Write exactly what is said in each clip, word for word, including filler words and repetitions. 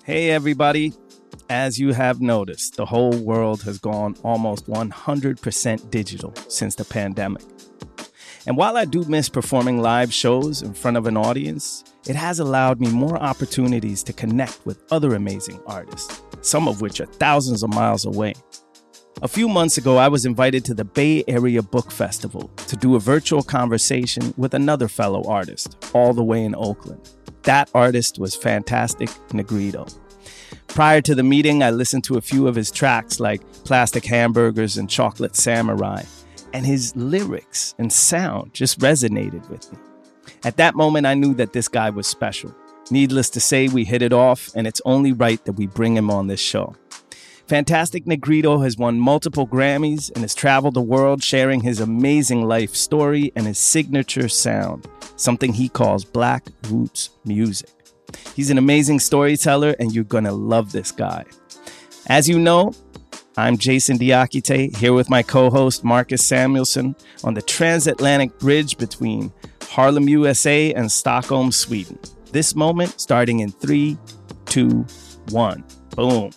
Hey, everybody. As you have noticed, the whole world has gone almost one hundred percent digital since the pandemic. And while I do miss performing live shows in front of an audience, it has allowed me more opportunities to connect with other amazing artists, some of which are thousands of miles away. A few months ago, I was invited to the Bay Area Book Festival to do a virtual conversation with another fellow artist, all the way in Oakland. That artist was Fantastic Negrito. Prior to the meeting, I listened to a few of his tracks like Plastic Hamburgers and Chocolate Samurai, and his lyrics and sound just resonated with me. At that moment, I knew that this guy was special. Needless to say, we hit it off, and it's only right that we bring him on this show. Fantastic Negrito has won multiple Grammys and has traveled the world sharing his amazing life story and his signature sound, something he calls Black Roots music. He's an amazing storyteller, and you're going to love this guy. As you know, I'm Jason Diakite, here with my co-host Marcus Samuelsson on the transatlantic bridge between Harlem, U S A and Stockholm, Sweden. This moment starting in three, two, one. Boom.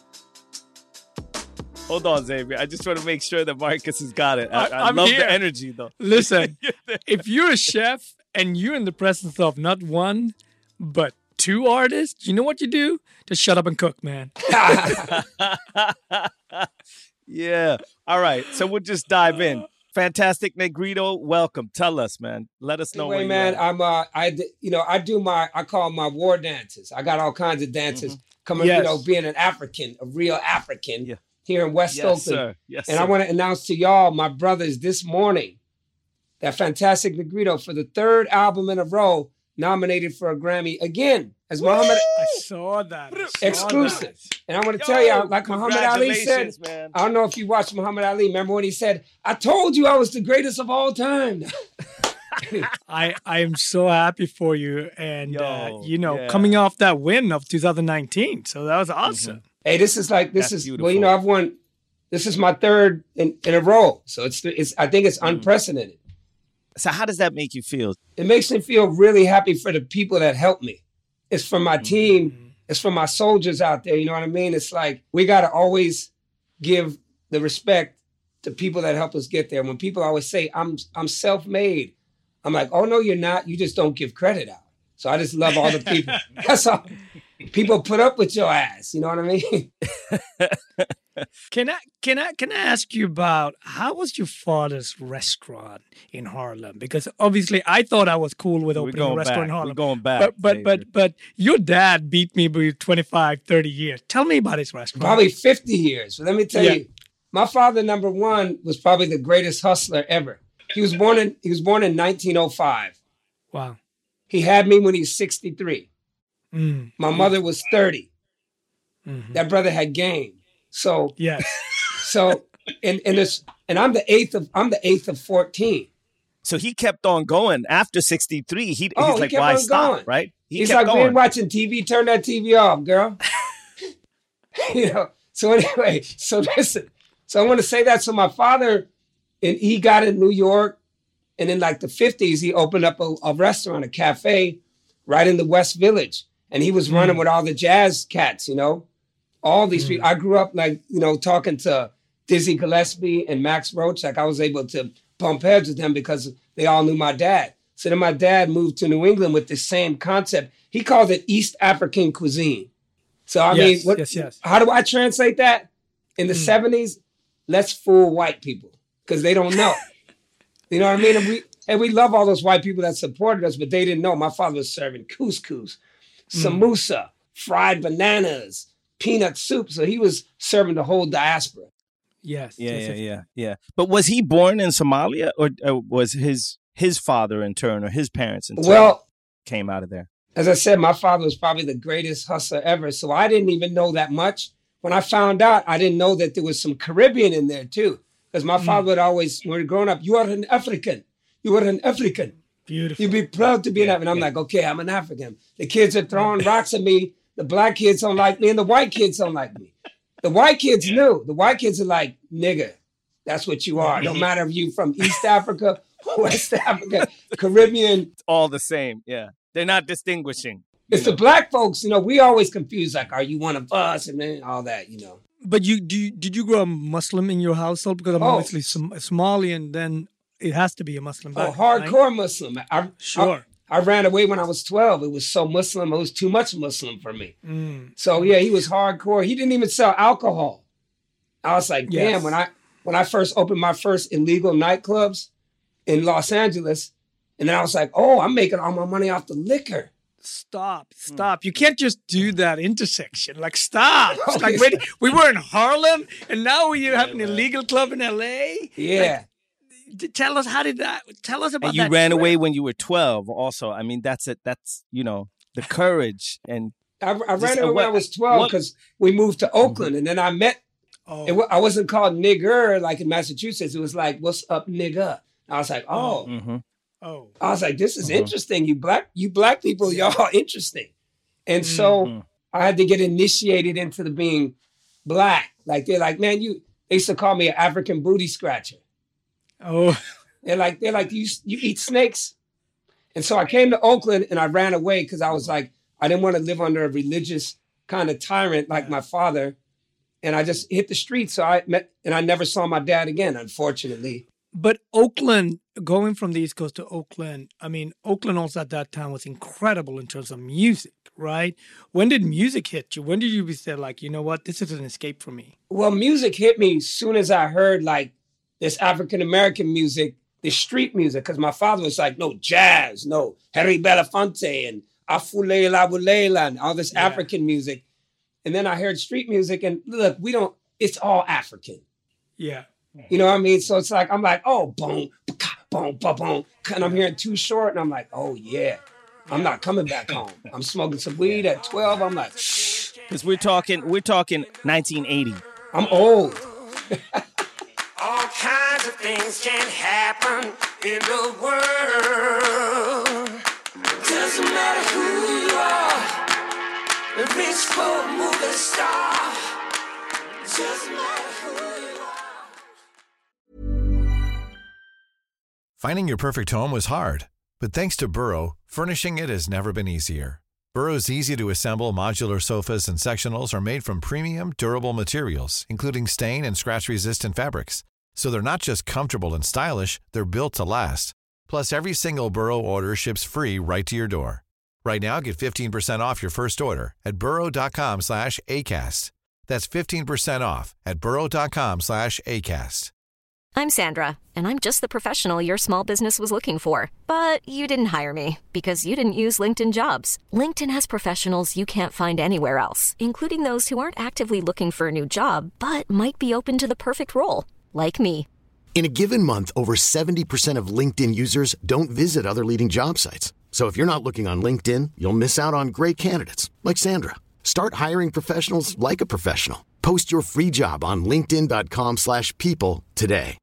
Hold on, Xavier. I just want to make sure that Marcus has got it. I, I love here. The energy, though. Listen, if you're a chef and you're in the presence of not one, but two artists, you know what you do? Just shut up and cook, man. Yeah. All right. So we'll just dive in. Fantastic Negrito, welcome. Tell us, man. Let us know. Anyway, man, I'm uh, I you know, I do my I call them my war dances. I got all kinds of dances mm-hmm. coming. Yes. You know, being an African, a real African. Yeah. Here in West yes, Oakland. Sir. Yes, and sir. I want to announce to y'all, my brothers, this morning, that Fantastic Negrito, for the third album in a row, nominated for a Grammy again as Muhammad. I saw that. I saw exclusive. That. And I want to tell y'all, like Muhammad Ali said, man. I don't know if you watched Muhammad Ali. Remember when he said, I told you I was the greatest of all time. I I am so happy for you. And, Yo, uh, you know, yeah. coming off that win of two thousand nineteen. So that was awesome. Mm-hmm. Hey, this is like, this That's is, beautiful. well, you know, I've won, this is my third in, in a row. So it's, it's, I think it's mm. unprecedented. So how does that make you feel? It makes me feel really happy for the people that helped me. It's for my team. Mm-hmm. It's for my soldiers out there. You know what I mean? It's like, we got to always give the respect to people that help us get there. When people always say, I'm, I'm self-made. I'm like, oh, no, you're not. You just don't give credit out. So I just love all the people. That's all. People put up with your ass. You know what I mean? Can I can I can I ask you about how was your father's restaurant in Harlem? Because obviously I thought I was cool with opening a restaurant back. in Harlem. We're going back. But but but, but your dad beat me by twenty-five, thirty years. Tell me about his restaurant. Probably fifty years. But let me tell yeah. you, my father, number one, was probably the greatest hustler ever. He was born in he was born in nineteen oh five. Wow. He had me when he was sixty-three. Mm. My mother was thirty. Mm-hmm. That brother had game. So yes. So and and this and I'm the eighth of I'm the eighth of fourteen. So he kept on going after sixty-three. He, oh, he's he like, kept why on stop? going. Right? He he's kept like, going. we ain't watching T V. Turn that T V off, girl. You know. So anyway, so listen. So I want to say that. So my father, and he got in New York, and in like the fifties, he opened up a, a restaurant, a cafe, right in the West Village. And he was running mm. with all the jazz cats, you know, all these mm. people. I grew up like, you know, talking to Dizzy Gillespie and Max Roach. Like I was able to bump heads with them because they all knew my dad. So then my dad moved to New England with the same concept. He called it East African cuisine. So, I yes, mean, what, yes, yes. how do I translate that? In the mm. seventies, let's fool white people because they don't know. You know what I mean? And we, and we love all those white people that supported us, but they didn't know. My father was serving couscous, samosa, fried bananas, peanut soup. So he was serving the whole diaspora. Yes. Yeah, yes, yeah, yes. yeah, yeah. But was he born in Somalia, or, or was his his father in turn, or his parents in turn well, came out of there? As I said, my father was probably the greatest hustler ever. So I didn't even know that much. When I found out, I didn't know that there was some Caribbean in there too. Because my mm. father would always, when we were growing up, you are an African. You are an African. Beautiful. You'd be proud to be an African. I'm yeah. like, okay, I'm an African. The kids are throwing rocks at me. The black kids don't like me, and the white kids don't like me. The white kids yeah. knew. The white kids are like, nigga, that's what you are. No matter if you from East Africa, West Africa, Caribbean. It's all the same, yeah. They're not distinguishing. It's know. the black folks, you know, we always confuse, like, are you one of us? And then all that, you know. But you, do you, did you grow up Muslim in your household? Because I'm Oh. obviously Som- Somali, and then it has to be a Muslim Oh, background, hardcore right? Muslim. I, Sure. I, I ran away when I was twelve. It was so Muslim. It was too much Muslim for me. Mm. So, yeah, he was hardcore. He didn't even sell alcohol. I was like, damn, Yes. when I when I first opened my first illegal nightclubs in Los Angeles, and then I was like, oh, I'm making all my money off the liquor. Stop, stop. You can't just do that intersection. Like, stop. It's Oh, like, yeah. wait, we were in Harlem, and now we have an illegal club in L A? Yeah. D- Tell us, how did that, tell us about And you that ran trip. away when you were twelve. Also, I mean, that's it. That's you know the courage and I, I Just, ran uh, away when what- I was twelve what- because we moved to Oakland, and then I met, Oh, it, wa- I wasn't called nigger like in Massachusetts. It was like, what's up, nigga? I was like, oh. mhm. oh. I was like, this is Mhm. interesting. You black, you black people, y'all interesting. And so Mhm. I had to get initiated into the being black. Like they're like, man, you. They used to call me an African booty scratcher. Oh, They're like, they're like, you you eat snakes. And so I came to Oakland and I ran away because I was like, I didn't want to live under a religious kind of tyrant like my father. And I just hit the streets. So I met, and I never saw my dad again, unfortunately. but Oakland, going from the East Coast to Oakland, I mean, Oakland also at that time was incredible in terms of music, right? When did music hit you? When did you say, like, you know what, this is an escape for me? Well, music hit me as soon as I heard like this African-American music, this street music, because my father was like, no jazz, no Harry Belafonte and Afulela Wulela and all this Yeah. African music. And then I heard street music and look, we don't, it's all African. Yeah. You know what I mean? So it's like, I'm like, oh, boom, ka, boom, ba, boom. And I'm hearing Too Short and I'm like, oh, yeah, I'm not coming back home. I'm smoking some weed at twelve. I'm like, Because we're talking, we're talking nineteen eighty. I'm old. All kinds of things can happen in the world. Doesn't matter who you are, the rich, poor, movie star. Doesn't matter who you are. Finding your perfect home was hard, but thanks to Burrow, furnishing it has never been easier. Burrow's easy-to-assemble modular sofas and sectionals are made from premium, durable materials, including stain and scratch-resistant fabrics. So they're not just comfortable and stylish, they're built to last. Plus, every single Burrow order ships free right to your door. Right now, get fifteen percent off your first order at burrow.com slash ACAST. That's fifteen percent off at burrow.com slash ACAST. I'm Sandra, and I'm just the professional your small business was looking for. But you didn't hire me because you didn't use LinkedIn Jobs. LinkedIn has professionals you can't find anywhere else, including those who aren't actively looking for a new job, but might be open to the perfect role, like me. In a given month, over seventy percent of LinkedIn users don't visit other leading job sites. So if you're not looking on LinkedIn, you'll miss out on great candidates like Sandra. Start hiring professionals like a professional. Post your free job on linkedin.com slash people today.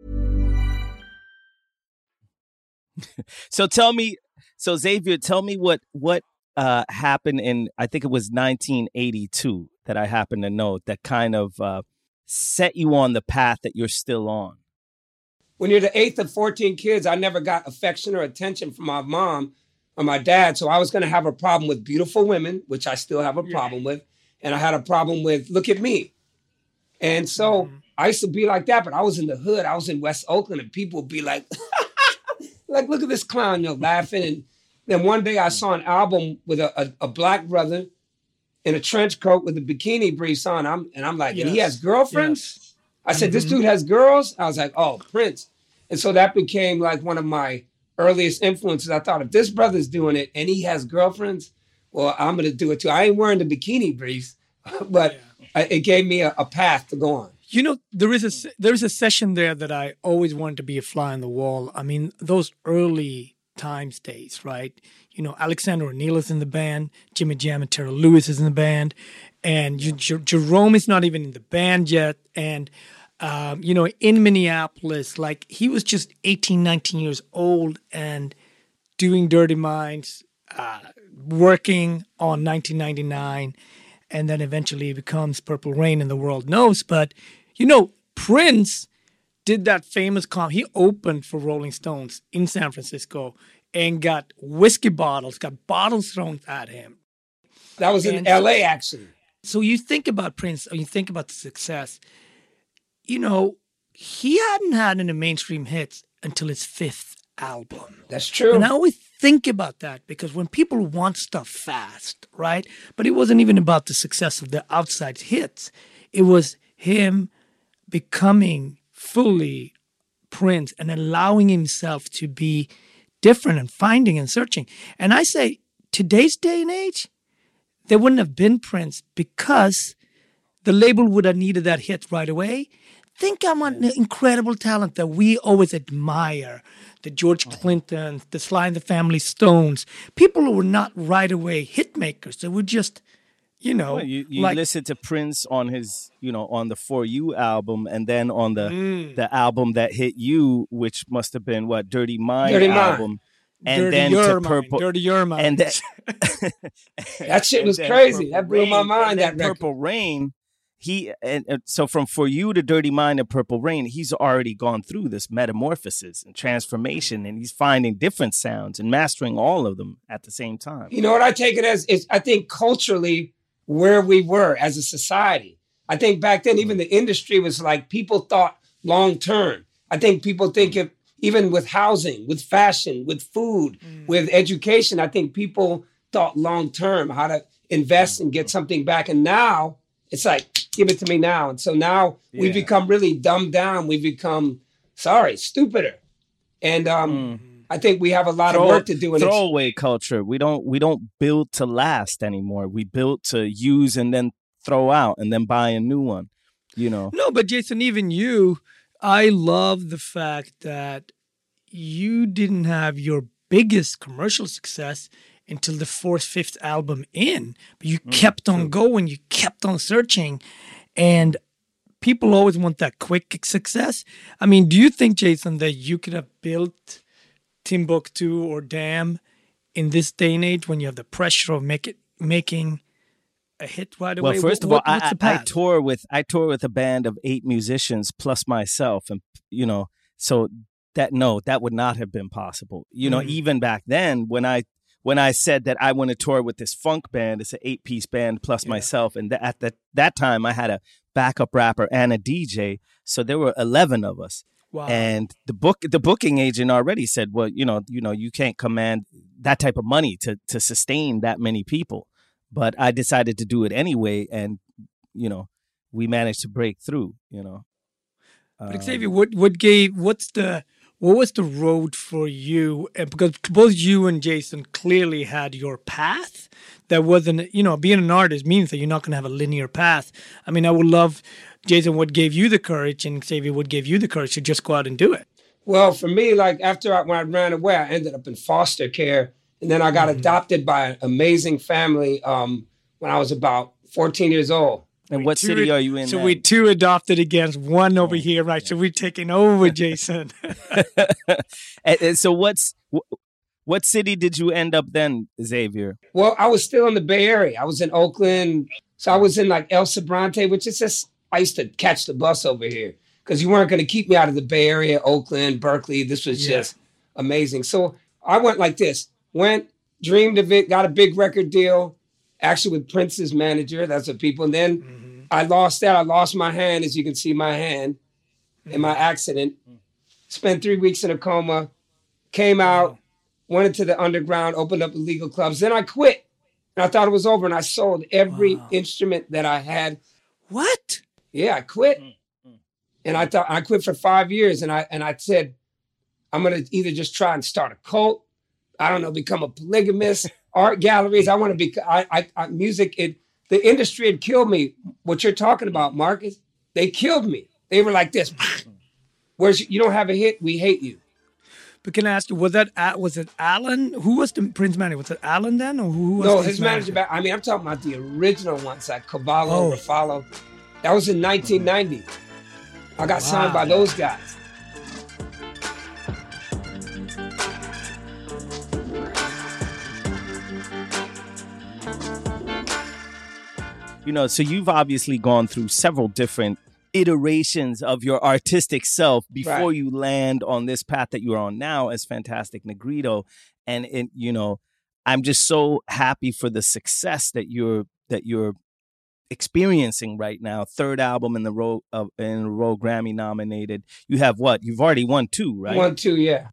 So tell me, so Xavier, tell me what what uh, happened in, I think it was nineteen eighty-two that I happen to know that kind of uh, set you on the path that you're still on. When you're the eighth of fourteen kids, I never got affection or attention from my mom or my dad. So I was going to have a problem with beautiful women, which I still have a problem with. And I had a problem with, look at me. And so Mm-hmm. I used to be like that, but I was in the hood. I was in West Oakland and people would be like, like, look at this clown, you know, laughing. And then one day I saw an album with a, a, a black brother in a trench coat with a bikini briefs on. I'm, and I'm like, and he Yes. has girlfriends? Yes. I said, this dude has girls? I was like, oh, Prince. And so that became like one of my earliest influences. I thought, if this brother's doing it and he has girlfriends, well, I'm going to do it too. I ain't wearing the bikini briefs, but I, it gave me a, a path to go on. You know, there is a se- there is a session there that I always wanted to be a fly on the wall. I mean, those early times days, right? You know, Alexander O'Neal is in the band, Jimmy Jam and Terrell Lewis is in the band, and you, Jer- Jerome is not even in the band yet. And, um, you know, in Minneapolis, like he was just eighteen, nineteen years old and doing Dirty Minds, uh, working on nineteen ninety-nine. And then eventually it becomes Purple Rain and the world knows. But, you know, Prince did that famous comp. He opened for Rolling Stones in San Francisco and got whiskey bottles, got bottles thrown at him. That was in And L A, actually. So you think about Prince, or you think about the success, you know, he hadn't had any mainstream hits until his fifth album. That's true. And I always think about that because when people want stuff fast, right? But it wasn't even about the success of the outside hits. It was him becoming fully Prince and allowing himself to be different and finding and searching. And I say, today's day and age, there wouldn't have been Prince because the label would have needed that hit right away. Think how much incredible talent that we always admire. The George Clintons, the Sly and the Family Stones. People who were not right away hit makers. They were just, you know. Well, you you like, listen to Prince on his, you know, on the For You album, and then on the Mm. the album that hit you, which must have been what, Dirty Mind Dirty Mind. album. And Dirty then Your to Mind, Purple. Dirty Your Mind. And then, That shit and was then crazy. Purple That blew my Rain, mind, and then that record. Purple Rain. He and, and so from For You to Dirty Mind and Purple Rain, he's already gone through this metamorphosis and transformation, and he's finding different sounds and mastering all of them at the same time. You know what I take it as is I think culturally where we were as a society. I think back then even the industry was like people thought long term. I think people think of even with housing, with fashion, with food, mm. with education, I think people thought long term how to invest and get something back. And now it's like, give it to me now. And so now yeah. we've become really dumbed down. We've become, sorry, stupider. And um, mm. I think we have a lot Throw, of work to do. In throwaway culture. We don't we don't build to last anymore. We build to use and then throw out and then buy a new one. You know. No, but Jason, even you, I love the fact that you didn't have your biggest commercial success until the fourth, fifth album in. But you mm, kept on true. going. You kept on searching. And people always want that quick success. I mean, do you think, Jason, that you could have built Timbuktu or Damn in this day and age when you have the pressure of make it, making a hit right away? Well, first what, of all, what, I, I, I tour with I tour with a band of eight musicians plus myself, and you know, so that no, that would not have been possible. You know, mm. even back then when I when I said that I want to tour with this funk band, it's an eight piece band plus yeah. myself, and th- at that that time I had a backup rapper and a D J, so there were eleven of us. Wow. And the book, the booking agent already said, well, you know, you know, you can't command that type of money to to sustain that many people. But I decided to do it anyway, and you know, we managed to break through. You know, but um, Xavier, what what gave what's the what was the road for you? And because both you and Jason clearly had your path. That wasn't, you know, being an artist means that you're not going to have a linear path. I mean, I would love, Jason, what gave you the courage, and Xavier, what gave you the courage to just go out and do it? Well, for me, like after I, when I ran away, I ended up in foster care. And then I got mm-hmm. adopted by an amazing family um, when I was about fourteen years old. And what two, city are you in So now? we two adopted against one over oh, here, right? Yeah. So we're taking over, Jason. and, and so what's what city did you end up then, Xavier? Well, I was still in the Bay Area. I was in Oakland. So I was in like El Sobrante, which is just, I used to catch the bus over here because you weren't going to keep me out of the Bay Area, Oakland, Berkeley. This was yeah. just amazing. So I went like this. Went, dreamed of it, got a big record deal, actually with Prince's manager. That's what people. And then mm-hmm. I lost that. I lost my hand, as you can see my hand mm-hmm. in my accident. Spent three weeks in a coma, came out, wow. went into the underground, opened up illegal clubs. Then I quit. And I thought it was over. And I sold every wow. instrument that I had. What? Yeah, I quit. Mm-hmm. And I thought I quit for five years. And I and I said, I'm going to either just try and start a cult. I don't know, become a polygamist, art galleries. I want to be, I, I, I, music, it, the industry had killed me. What you're talking about, Marcus, they killed me. They were like this. Where's you, you don't have a hit, we hate you. But can I ask you, was that, was it Alan? Who was the Prince manager? Was it Alan then? Or who was No, his, his manager, back, I mean, I'm talking about the original ones, like Cavallo, oh. Ruffalo. That was in nineteen ninety. I got wow. signed by those guys. You know, so you've obviously gone through several different iterations of your artistic self before Right. you land on this path that you're on now as Fantastic Negrito. And it, you know, I'm just so happy for the success that you're that you're experiencing right now. Third album in the row of in a row, Grammy nominated. You have what? You've already won two, right? One, two, yeah.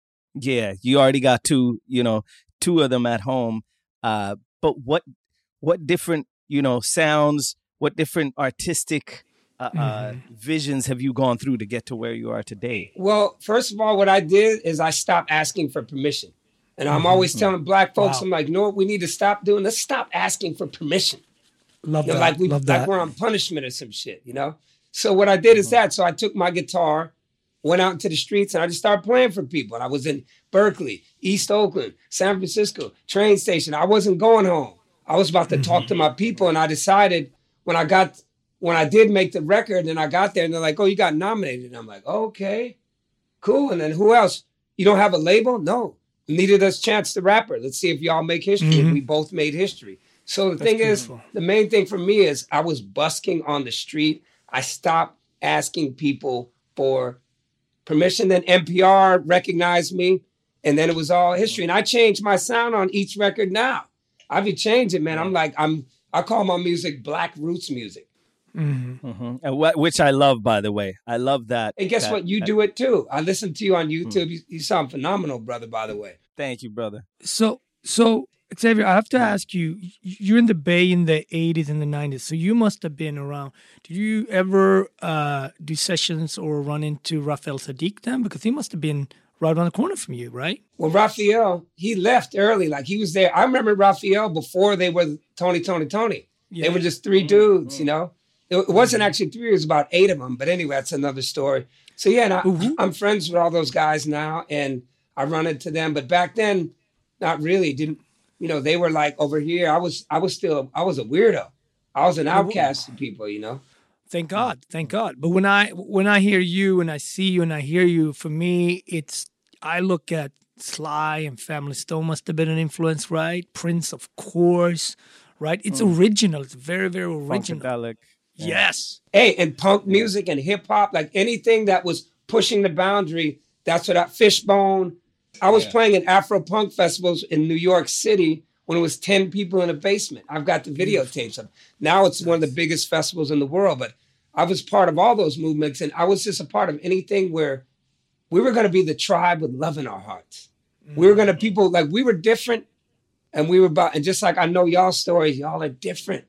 Yeah, you already got two, you know, two of them at home. Uh, but what what different, you know, sounds, what different artistic uh, uh, Mm-hmm. visions have you gone through to get to where you are today? Well, first of all, what I did is I stopped asking for permission. And I'm always telling black folks, Wow. I'm like, you know what we need to stop doing? Let's stop asking for permission. Love You know, that. like we Love like that. we're on punishment or some shit, you know? So what I did is that. So I took my guitar, went out into the streets, and I just started playing for people. And I was in Berkeley, East Oakland, San Francisco, train station. I wasn't going home. I was about to talk to my people, and I decided when I got when I did make the record and I got there, and they're like, oh, you got nominated. And I'm like, okay, cool. And then who else? You don't have a label? No. Needed us Chance the Rapper. Let's see if y'all make history. And we both made history. So the thing beautiful. is, the main thing for me is I was busking on the street. I stopped asking people for permission. Then N P R recognized me, and then it was all history. And I changed my sound on each record now. I be changing, man. I'm like, I'm I call my music Black Roots music. Mm-hmm. And what, which I love, by the way. I love that. And guess that- what? You that- do it too. I listen to you on YouTube. You, you sound phenomenal, brother, by the way. Thank you, brother. So, so Xavier, I have to ask you. y- You're in the Bay in the eighties and the nineties, so you must have been around. Did you ever uh, do sessions or run into Raphael Sadiq then? Because he must have been right around the corner from you, right? Well, Raphael, he left early. Like he was there. I remember Raphael before they were Tony, Tony, Tony. They Yeah. were just three dudes, you know? It, it wasn't actually three, it was about eight of them. But anyway, that's another story. So yeah, and I, Mhm. I'm friends with all those guys now, and I run into them. But back then, not really. Didn't you know? They were like over here. I was, I was still, I was a weirdo. I was an outcast to people, you know. Thank God, thank God. But when I when I hear you and I see you and I hear you, for me, it's I look at Sly and Family Stone must have been an influence, right? Prince, of course, right? It's original. It's very, very original. Funkadelic. Yes. Hey, and punk music and hip hop, like anything that was pushing the boundary, that's what I, Fishbone. I was playing at Afro punk festivals in New York City when it was ten people in a basement. I've got the videotapes of. Now it's one of the biggest festivals in the world, but I was part of all those movements, and I was just a part of anything where we were going to be the tribe with love in our hearts. We were going to people like we were different, and we were about, and just like I know y'all stories, y'all are different.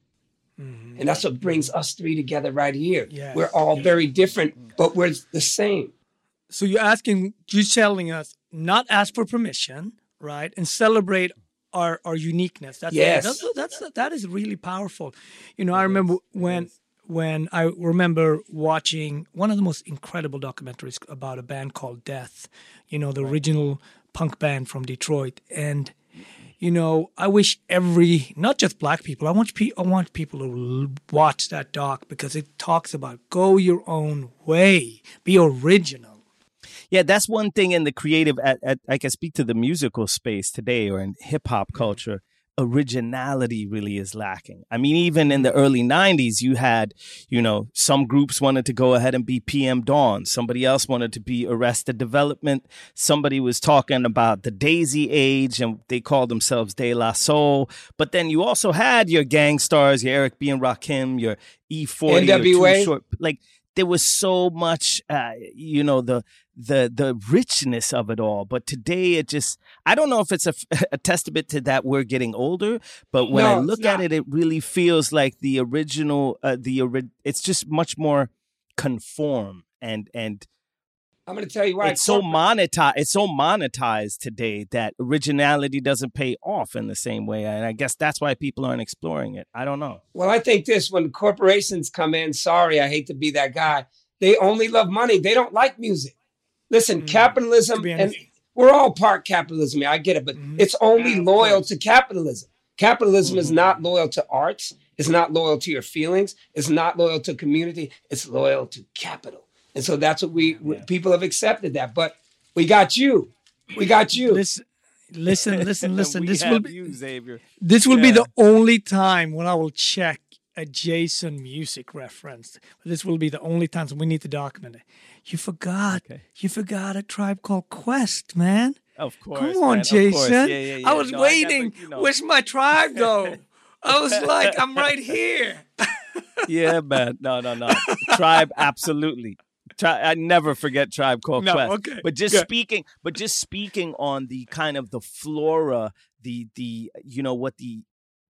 And that's what brings us three together right here. Yes. We're all very different, but we're the same. So you're asking, you're telling us not ask for permission, right, and celebrate our our uniqueness. That's Yes. that's, that's that is really powerful. You know, I remember when when I remember watching one of the most incredible documentaries about a band called Death. You know, the original punk band from Detroit, and you know, I wish every, not just black people, I want pe- I want people to l- watch that doc because it talks about go your own way, be original. Yeah, that's one thing in the creative, at, at, I can speak to the musical space today or in hip hop culture. Originality really is lacking. I mean, even in the early nineties, you had, you know, some groups wanted to go ahead and be P M Dawn. Somebody else wanted to be Arrested Development. Somebody was talking about the Daisy Age and they called themselves De La Soul. But then you also had your Gang Stars, your Eric B. and Rakim, your E forty, N W A. or Too Short. Like, there was so much, uh, you know, the the the richness of it all. But today it just, I don't know if it's a, a testament to that we're getting older, but when No, I it's look at not. it, it really feels like the original, uh, the ori- it's just much more conform and and I'm going to tell you why. it's so corporate- monetized. It's so monetized today that originality doesn't pay off in the same way, and I guess that's why people aren't exploring it. I don't know. Well, I think this, when corporations come in, sorry, I hate to be that guy. They only love money. They don't like music. Listen, capitalism, Could be and anything. we're all part capitalism. I get it, but it's only loyal to capitalism. Capitalism is not loyal to arts. It's not loyal to your feelings. It's not loyal to community. It's loyal to capital. And so that's what we, we- people have accepted that. But we got you. We got you. Listen, listen, listen, listen. We This have will be you, Xavier. this will be Yeah. the only time when I will check a Jason music reference. This will be the only time, so we need to document it. You forgot. Okay. You forgot a Tribe Called Quest, man. Of course. Come on, man, Jason. Of course. Yeah, yeah, yeah. I was No, waiting. never, you know. Where's my tribe, though? I was like, I'm right here. Yeah, man. No, no, no. Tribe, absolutely. Tri- I never forget Tribe Called No, Quest. okay, But just good. speaking, but just speaking on the kind of the flora, the the you know what the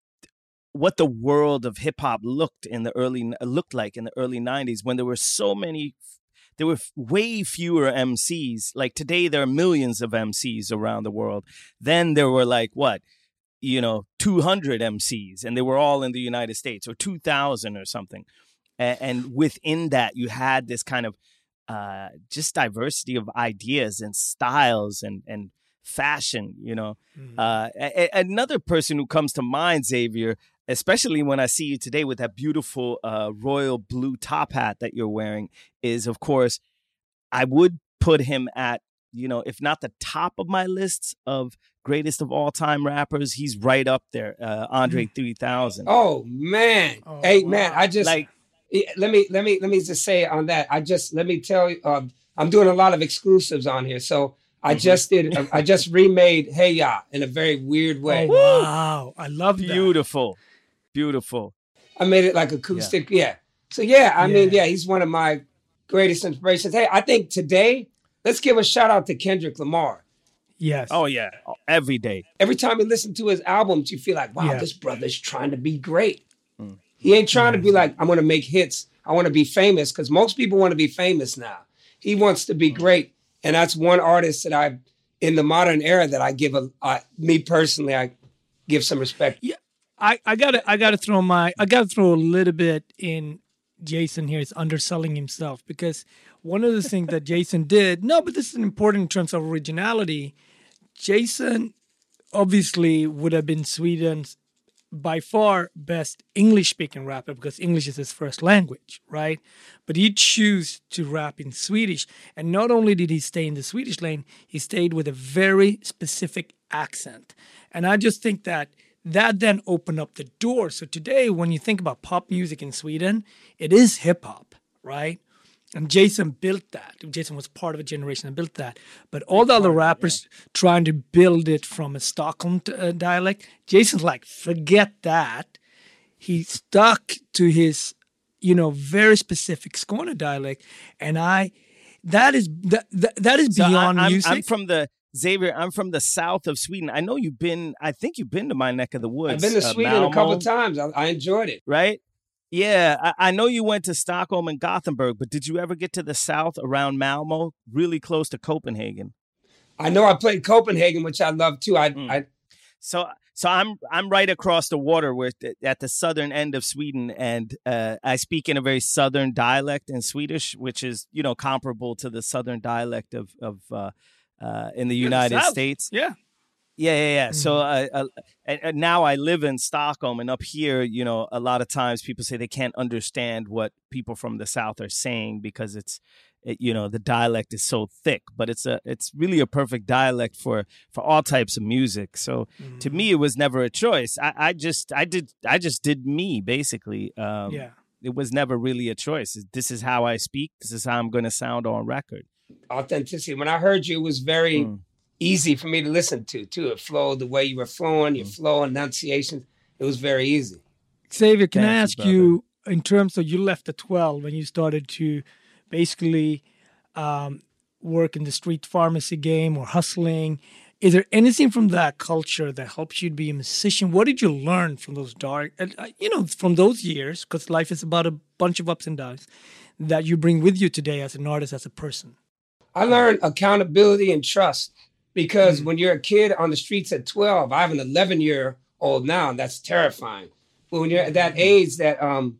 what the world of hip hop looked in the early looked like in the early nineties when there were so many. There were way fewer M Cs. Like today, there are millions of M Cs around the world. Then there were like what, you know, two hundred M Cs, and they were all in the United States, or two thousand or something. And, and within that, you had this kind of uh, just diversity of ideas and styles and and fashion. You know, mm-hmm. uh, a- a- another person who comes to mind, Xavier, especially when I see you today with that beautiful uh, royal blue top hat that you're wearing, is, of course, I would put him at, you know, if not the top of my lists of greatest of all time rappers, he's right up there. Uh, Andre three thousand. Oh man. Oh, hey wow. man, I just Like, let me let me let me just say on that. I just let me tell you, uh, I'm doing a lot of exclusives on here. So I Mhm. just did I just remade Hey Ya in a very weird way. Oh, wow. I love that. beautiful, beautiful. I made it like acoustic. Yeah. So yeah, I mean, Yeah. yeah, he's one of my greatest inspirations. Hey, I think today, let's give a shout out to Kendrick Lamar. Yes. Oh yeah, every day. Every time you listen to his albums, you feel like, wow, Yeah. this brother's trying to be great. He ain't trying to be like, I'm going to make hits. I want to be famous, because most people want to be famous now. He wants to be great. And that's one artist that I, in the modern era, that I give a, I, me personally, I give some respect. Yeah, I, I gotta I gotta throw my I gotta throw a little bit in. Jason here is underselling himself, because one of the things that Jason did, no, but this is important in terms of originality. Jason obviously would have been Sweden's by far best English-speaking rapper, because English is his first language, right? But he chose to rap in Swedish. And not only did he stay in the Swedish lane, he stayed with a very specific accent. And I just think that that then opened up the door. So today, when you think about pop music in Sweden, it is hip-hop, right? And Jason built that. Jason was part of a generation that built that. But all the other rappers trying to build it from a Stockholm uh, dialect, Jason's like, forget that. He stuck to his, you know, very specific Skåne dialect. And I, that is that that, that is So beyond I, I'm, music. I'm from the Xavier. I'm from the south of Sweden. I know you've been. I think you've been to my neck of the woods. I've been to uh, Sweden a couple Malmo, of times. I, I enjoyed it. right? Yeah, I, I know you went to Stockholm and Gothenburg, but did you ever get to the south around Malmo, really close to Copenhagen? I know I played Copenhagen, which I love too. I, Mm. I So, so I'm I'm right across the water, with at the southern end of Sweden, and uh, I speak in a very southern dialect in Swedish, which is, you know, comparable to the southern dialect of of uh, uh, in the United South. States. yeah. Yeah, yeah, yeah. So uh, uh, and, and now I live in Stockholm, and up here, you know, a lot of times people say they can't understand what people from the South are saying because it's, it, you know, the dialect is so thick. But it's a, it's really a perfect dialect for for all types of music. So to me, it was never a choice. I, I just, I did, I just did me basically. Um, Yeah. It was never really a choice. This is how I speak. This is how I'm going to sound on record. authenticity. When I heard you, it was very Mm. easy for me to listen to too. It flowed the way you were flowing, your flow, enunciation. It was very easy. Xavier, can I Thank you, ask brother. you, in terms of, you left at twelve when you started to basically um, work in the street pharmacy game or hustling. Is there anything from that culture that helps you to be a musician? What did you learn from those dark, uh, you know, from those years? Because life is about a bunch of ups and downs that you bring with you today as an artist, as a person. I learned accountability and trust because when you're a kid on the streets at twelve, I have an eleven year old now, and that's terrifying. But when you're at that age that, um,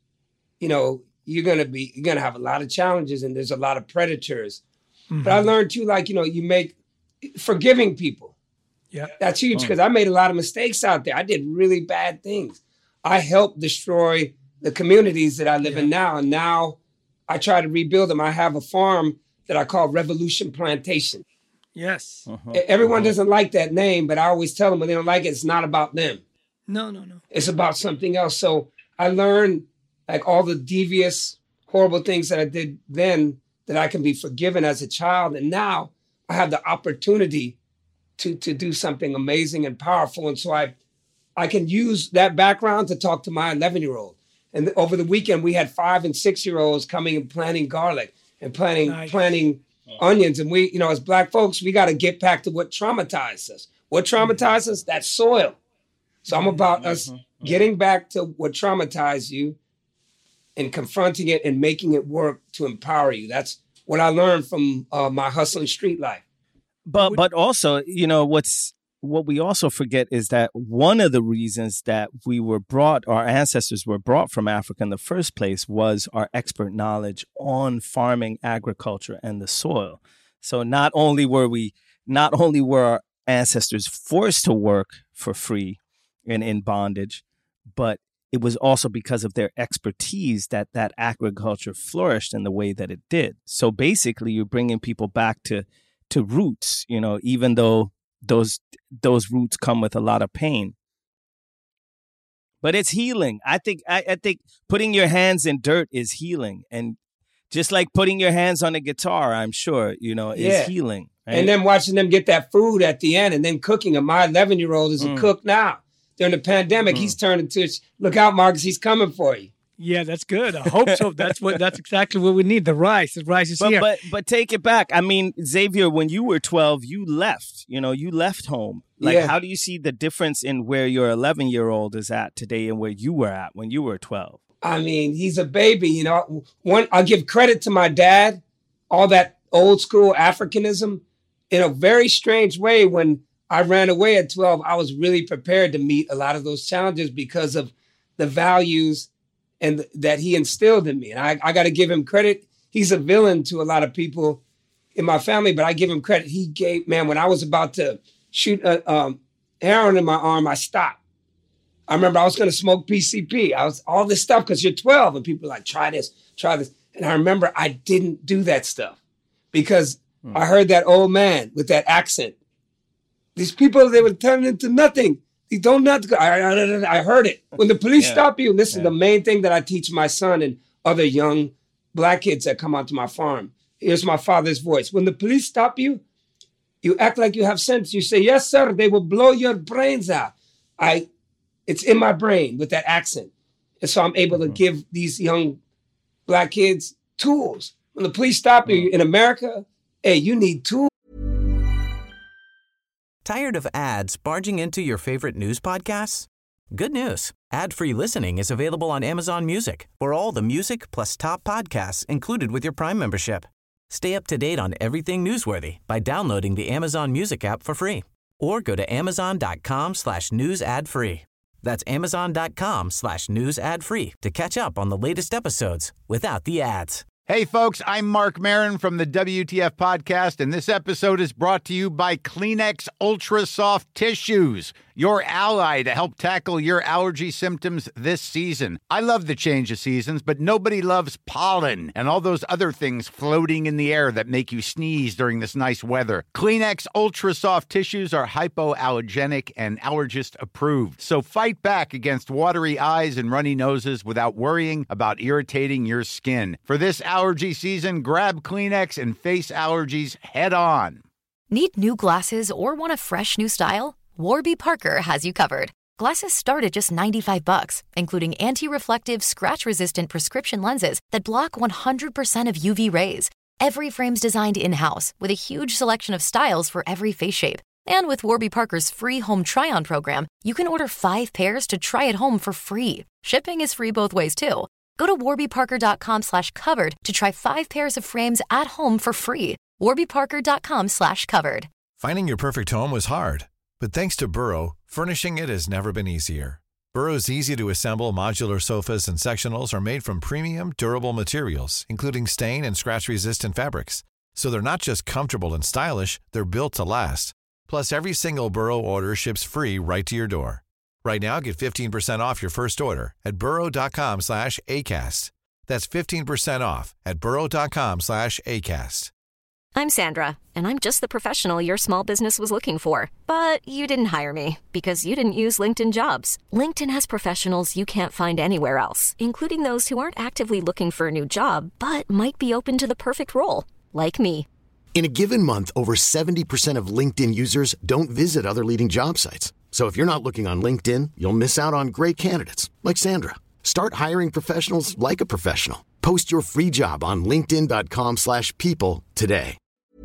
you know, you're going to be, you're going to have a lot of challenges and there's a lot of predators. But I learned too, like, you know, you make forgiving people. Yeah. That's huge because I made a lot of mistakes out there. I did really bad things. I helped destroy the communities that I live in now. And now I try to rebuild them. I have a farm that I call Revolution Plantation. Yes. E- Everyone doesn't like that name, but I always tell them when they don't like it, it's not about them. No, no, no. It's about something else. So I learned like all the devious, horrible things that I did then that I can be forgiven as a child. And now I have the opportunity to, to do something amazing and powerful. And so I, I can use that background to talk to my eleven-year-old. And over the weekend, we had five and six-year-olds coming and planting garlic and planting, Nice. planting onions. And we, you know, as Black folks, we got to get back to what traumatized us. What traumatized us? That soil. So I'm about us getting back to what traumatized you and confronting it and making it work to empower you. That's what I learned from uh, my hustling street life. But but also, you know, what's what we also forget is that one of the reasons that we were brought, our ancestors were brought from Africa in the first place was our expert knowledge on farming, agriculture, and the soil. So not only were we, not only were our ancestors forced to work for free and in bondage, but it was also because of their expertise that that agriculture flourished in the way that it did. So basically, you're bringing people back to to roots, you know, even though those those roots come with a lot of pain. But it's healing. I think I, I think putting your hands in dirt is healing, and just like putting your hands on a guitar, I'm sure, you know, is Yeah. healing. Right? And then watching them get that food at the end and then cooking them. My eleven-year-old is a Mm. cook now. During the pandemic, Mm. he's turned into, look out, Marcus, he's coming for you. Yeah, that's good. I hope so. That's what. That's exactly what we need. The rice. The rice is But, here. but but take it back. I mean, Xavier, when you were twelve, you left. You know, you left home. Like, Yeah. how do you see the difference in where your eleven-year-old is at today and where you were at when you were twelve? I mean, he's a baby, you know. One, I give credit to my dad, all that old school Africanism. In a very strange way, when I ran away at twelve, I was really prepared to meet a lot of those challenges because of the values and th- that he instilled in me. And I, I got to give him credit. He's a villain to a lot of people in my family, but I give him credit. He gave, man, when I was about to shoot a, um, heroin in my arm, I stopped. I remember I was going to smoke P C P. I was all this stuff because you're twelve and people are like, try this, try this. And I remember I didn't do that stuff because I heard that old man with that accent. These people, they were turning into nothing. They don't not. I, I, I heard it. When the police Yeah. stop you, this is Yeah. the main thing that I teach my son and other young Black kids that come onto my farm. Here's my father's voice. When the police stop you, you act like you have sense. You say, yes, sir, they will blow your brains out. I, it's in my brain with that accent. And so I'm able to give these young Black kids tools. When the police stop you in America, hey, you need tools. Tired of ads barging into your favorite news podcasts? Good news. Ad-free listening is available on Amazon Music for all the music plus top podcasts included with your Prime membership. Stay up to date on everything newsworthy by downloading the Amazon Music app for free or go to amazon.com slash news ad free. That's amazon.com slash news ad free to catch up on the latest episodes without the ads. Hey, folks, I'm Mark Maron from the W T F Podcast, and this episode is brought to you by Kleenex Ultra Soft Tissues, your ally to help tackle your allergy symptoms this season. I love the change of seasons, but nobody loves pollen and all those other things floating in the air that make you sneeze during this nice weather. Kleenex Ultra Soft Tissues are hypoallergenic and allergist approved, so fight back against watery eyes and runny noses without worrying about irritating your skin. For this allergy season, grab Kleenex and face allergies head on. Need new glasses or want a fresh new style? Warby Parker has you covered. Glasses start at just ninety-five bucks, including anti-reflective, scratch-resistant prescription lenses that block one hundred percent of U V rays. Every frame's designed in-house with a huge selection of styles for every face shape. And with Warby Parker's free home try-on program, you can order five pairs to try at home for free. Shipping is free both ways, too. Go to warbyparker.com slash covered to try five pairs of frames at home for free. warbyparker.com slash covered. Finding your perfect home was hard, but thanks to Burrow, furnishing it has never been easier. Burrow's easy-to-assemble modular sofas and sectionals are made from premium, durable materials, including stain and scratch-resistant fabrics. So they're not just comfortable and stylish, they're built to last. Plus, every single Burrow order ships free right to your door. Right now, get fifteen percent off your first order at burrow.com slash ACAST. That's fifteen percent off at burrow.com slash ACAST. I'm Sandra, and I'm just the professional your small business was looking for. But you didn't hire me because you didn't use LinkedIn Jobs. LinkedIn has professionals you can't find anywhere else, including those who aren't actively looking for a new job, but might be open to the perfect role, like me. In a given month, over seventy percent of LinkedIn users don't visit other leading job sites. So if you're not looking on LinkedIn, you'll miss out on great candidates like Sandra. Start hiring professionals like a professional. Post your free job on linkedin dot com slash people today.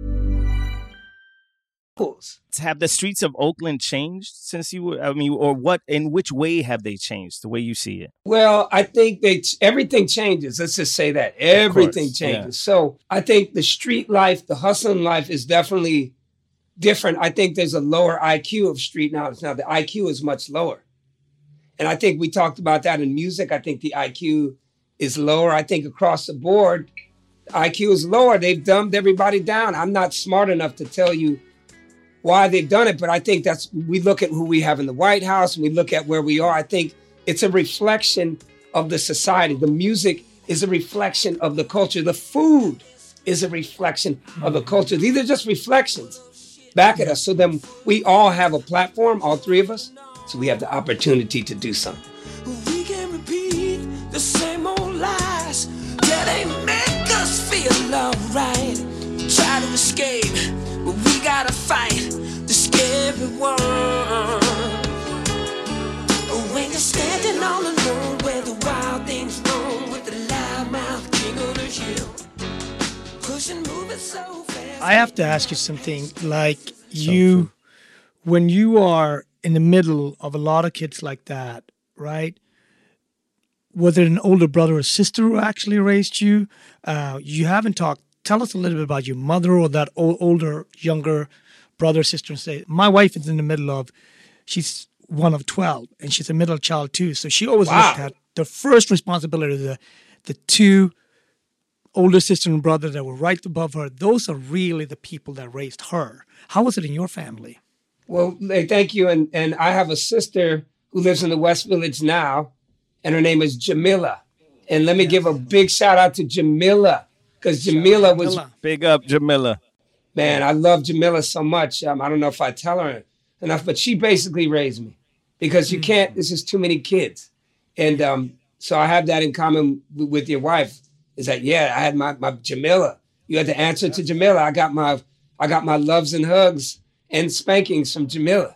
Have the streets of Oakland changed since you were, I mean, or what, in which way have they changed, the way you see it? Well, I think they everything changes. Let's just say that. Everything course, changes. yeah. So I think the street life, the hustling life is definitely different. I think there's a lower I Q of street knowledge. Now, the I Q is much lower. And I think we talked about that in music. I think the I Q is lower. I think across the board, the I Q is lower. They've dumbed everybody down. I'm not smart enough to tell you why they've done it, but I think that's, we look at who we have in the White House and we look at where we are. I think it's a reflection of the society. The music is a reflection of the culture. The food is a reflection of the culture. These are just reflections back at us. So then we all have a platform, all three of us. So we have the opportunity to do something. We can repeat the same old lies that ain't make us feel alright. Try to escape, but we gotta fight the scary one. When you're standing all alone where the wild things roam with the loud mouth king on the hill, pushing, moving so fast. I have to ask you something. Like you, when you are in the middle of a lot of kids like that, right? Was it an older brother or sister who actually raised you? Uh, you haven't talked. Tell us a little bit about your mother or that old, older, younger brother, sister. And say, my wife is in the middle of, she's one of twelve, and she's a middle child too. So she always Wow. looked at the first responsibility, the the two older sister and brother that were right above her. Those are really the people that raised her. How was it in your family? Well, hey, thank you. And and I have a sister who lives in the West Village now, and her name is Jamila. And let me give a big shout out to Jamila, because Jamila was, Jamila. Big up, Jamila. man, I love Jamila so much. Um, I don't know if I tell her enough, but she basically raised me because you can't, this is too many kids. And um, so I have that in common w- with your wife. Is that, yeah, I had my, my Jamila. You had to answer to Jamila. I got my, I got my loves and hugs and spankings from Jamila.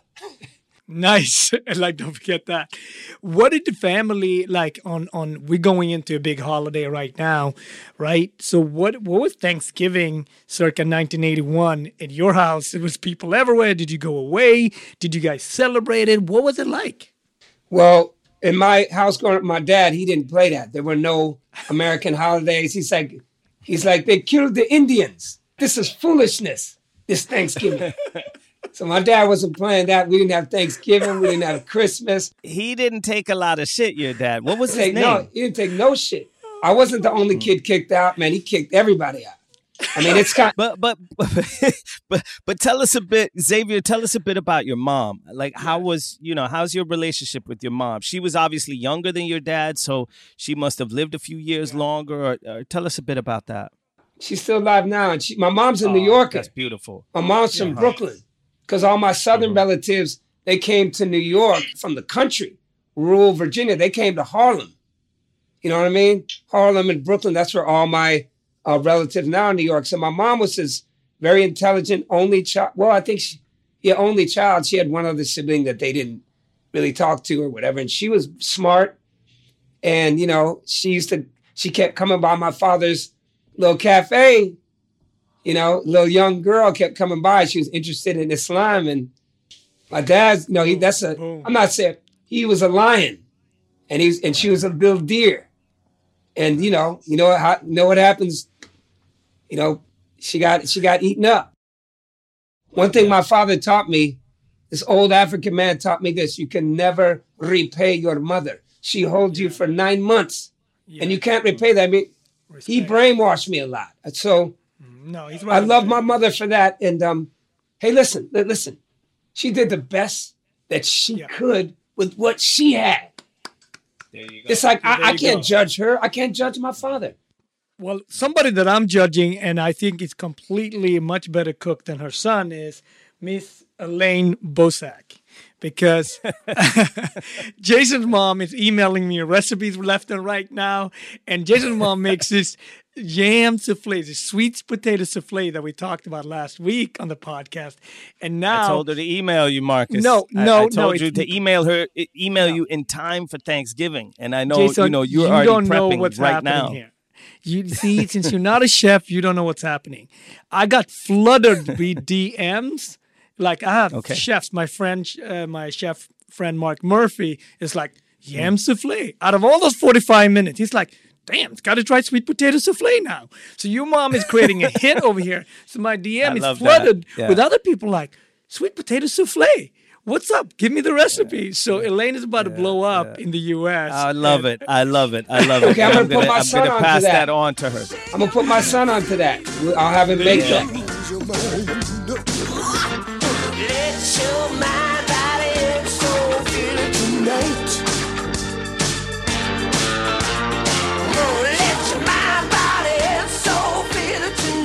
Nice. Like, don't forget that. What did the family like on, on, we're going into a big holiday right now, right? So what, what was Thanksgiving circa nineteen eighty-one at your house? It was people everywhere. Did you go away? Did you guys celebrate it? What was it like? Well, in my house growing up, my dad, he didn't play that. There were no American holidays. He's like, he's like, they killed the Indians. This is foolishness, this Thanksgiving. So my dad wasn't playing that. We didn't have Thanksgiving. We didn't have Christmas. He didn't take a lot of shit, your dad. What was his Take, name? no, he didn't take no shit. I wasn't the only kid kicked out, man. He kicked everybody out. I mean, it's kind But but but but tell us a bit, Xavier. Tell us a bit about your mom. Like, how was you know how's your relationship with your mom? She was obviously younger than your dad, so she must have lived a few years longer. Or, or tell us a bit about that. she's still alive now. And she, my mom's a Oh, New Yorker. That's beautiful. My mom's from Brooklyn. Because all my Southern Mm-hmm. relatives, they came to New York from the country, rural Virginia. They came to Harlem. You know what I mean? Harlem and Brooklyn, that's where all my uh, relatives now in New York. So my mom was this very intelligent, only child. Well, I think she, yeah, only child. She had one other sibling that they didn't really talk to or whatever. And she was smart. And, you know, she used to, she kept coming by my father's little cafe. You know, little young girl kept coming by. She was interested in Islam. And my dad's, you know, he, that's a, I'm not saying, he was a lion. And he's, and she was a little deer. And, you know, you know, how, you know what happens? You know, she got, she got eaten up. One thing my father taught me, this old African man taught me this: you can never repay your mother. She holds you for nine months and you can't repay that. I mean, he brainwashed me a lot. So, No, he's I right. love my mother for that. And um, hey, listen, li- listen. She did the best that she Yeah. could with what she had. There you go. It's like There I, I you can't go. judge her. I can't judge my father. Well, somebody that I'm judging, and I think is completely a much better cook than her son, is Miss Elaine Bosak. Because Jason's mom is emailing me recipes left and right now. And Jason's mom makes this yam souffle, this sweet potato souffle that we talked about last week on the podcast. And now I told her to email you, Marcus. No, I, no, I told no, you it's- to email her, email No. you in time for Thanksgiving. And I know, Jason, you know, you're you already don't know prepping what's right happening now. here. You see, since you're not a chef, you don't know what's happening. I got flooded with D Ms. Like I have Okay. chefs. My friend, uh, my chef friend Mark Murphy is like yam souffle. Out of all those forty-five minutes, he's like, "Damn, it's got to try sweet potato souffle now." So your mom is creating a hit over here. So my D M I is love flooded that. Yeah. with other people like sweet potato souffle. What's up? Give me the recipe. So Elaine is about to blow up in the U S. I love and- it. I love it. I love it. Okay, I'm And gonna put my I'm son gonna onto pass that. that on to her. I'm gonna put my son onto that. I'll have him make that. Let your mind, body, and soul feel it tonight. Oh, let your mind, body, and soul feel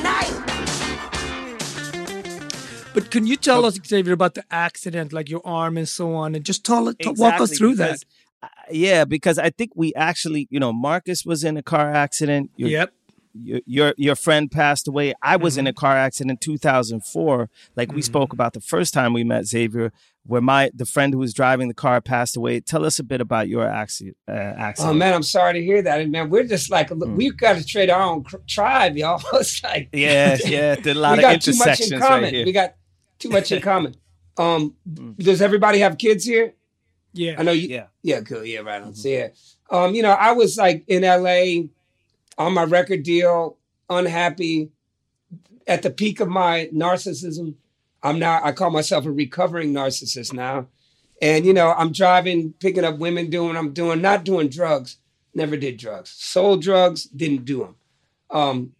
it tonight. But can you tell us, Xavier, about the accident, like your arm and so on, and just tell, t- walk us Exactly, through that? because, uh, yeah, because I think we actually, you know, Marcus was in a car accident. Your, Yep. Your your, your friend passed away. I was in a car accident in two thousand four. Like we spoke about the first time we met, Xavier, where my the friend who was driving the car passed away. Tell us a bit about your accident. Uh, accident. Oh man, I'm sorry to hear that. And man, we're just like we've got to trade our own cr- tribe, y'all. It's like Yeah, yeah. There's a lot we of got too much intersections in right common. here. We got too much in common. Um, does everybody have kids here? Yeah. I know you. Yeah. Yeah, cool. Yeah, right on. So, yeah. Um, you know, I was like in L A on my record deal, unhappy, at the peak of my narcissism. I'm now, I call myself a recovering narcissist now. And, you know, I'm driving, picking up women, doing what I'm doing, not doing drugs. Never did drugs. Sold drugs, didn't do them. Um,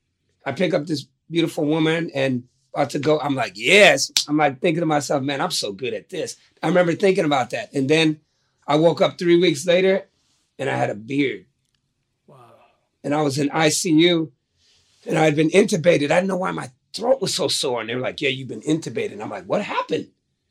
I pick up this beautiful woman and about to go, I'm like, yes. I'm like thinking to myself, man, I'm so good at this. I remember thinking about that. And then I woke up three weeks later and I had a beard. Wow. And I was in I C U and I had been intubated. I didn't know why my throat was so sore. And they were like, yeah, you've been intubated. And I'm like, what happened?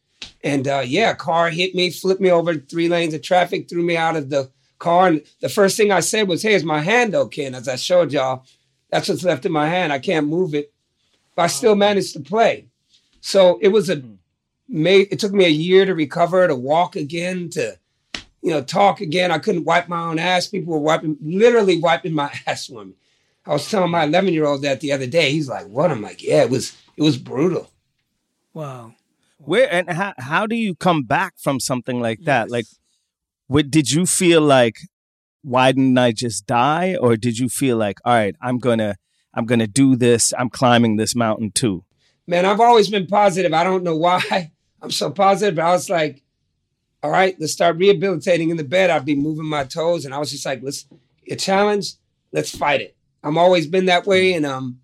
And uh, yeah, a car hit me, flipped me over three lanes of traffic, threw me out of the car. And the first thing I said was, hey, is my hand okay? And as I showed y'all, that's what's left in my hand. I can't move it. But I still managed to play. So it was a, made, it took me a year to recover, to walk again, to, you know, talk again. I couldn't wipe my own ass. People were wiping, literally wiping my ass for me. I was telling my eleven-year-old that the other day. He's like, what? I'm like, yeah, it was, it was brutal. Wow. Where and how how do you come back from something like that? Like, what did you feel like? Why didn't I just die? Or did you feel like, all right, I'm gonna I'm gonna do this. I'm climbing this mountain too. Man, I've always been positive. I don't know why I'm so positive, but I was like, all right, let's start rehabilitating in the bed. I'd be moving my toes, and I was just like, let's a challenge. Let's fight it. I've always been that way, and um,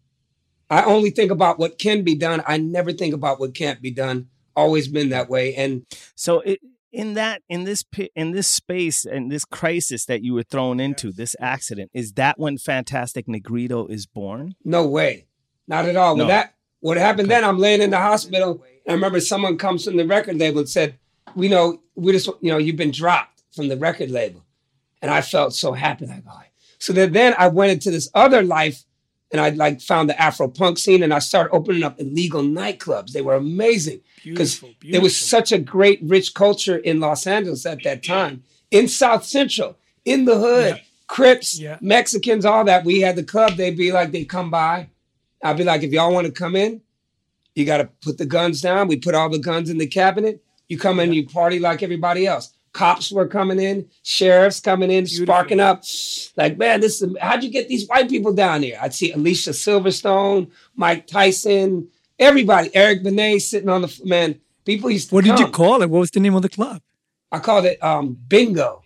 I only think about what can be done. I never think about what can't be done. Always been that way. And so it, in that in this pi- in this space and this crisis that you were thrown into, this accident, is that when Fantastic Negrito is born? No way, not at all. No. When that what happened then, I'm laying in the hospital. And I remember someone comes from the record label and said, "We know we just you know you've been dropped from the record label," and I felt so happy. Like, oh. So then, then I went into this other life. And I like found the Afro punk scene and I started opening up illegal nightclubs. They were amazing because there was such a great, rich culture in Los Angeles at that time. In South Central, in the hood, yeah. Crips, yeah. Mexicans, all that. We had the club. They'd be like, they'd come by. I'd be like, if y'all want to come in, you got to put the guns down. We put all the guns in the cabinet. You come in, you party like everybody else. Cops were coming in, sheriffs coming in, Beautiful. Sparking up. Like, man, this is, how'd you get these white people down here? I'd see Alicia Silverstone, Mike Tyson, everybody, Eric Benet sitting on the, man, people used to What come. did you call it? What was the name of the club? I called it um, Bingo.